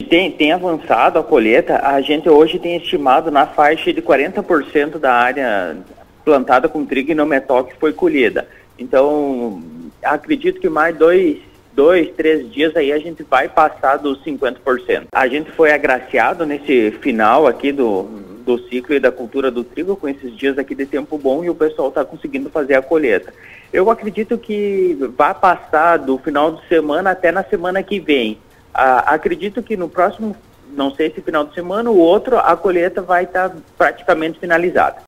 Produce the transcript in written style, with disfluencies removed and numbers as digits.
Tem avançado a colheita. A gente hoje tem estimado na faixa de 40% da área plantada com trigo e não-metoque foi colhida. Então, acredito que mais dois, 3 dias aí a gente vai passar dos 50%. A gente foi agraciado nesse final aqui do ciclo e da cultura do trigo com esses dias aqui de tempo bom e o pessoal está conseguindo fazer a colheita. Eu acredito que vai passar do final de semana até na semana que vem. Acredito que no próximo, não sei se final de semana ou outro, a colheita vai estar praticamente finalizada.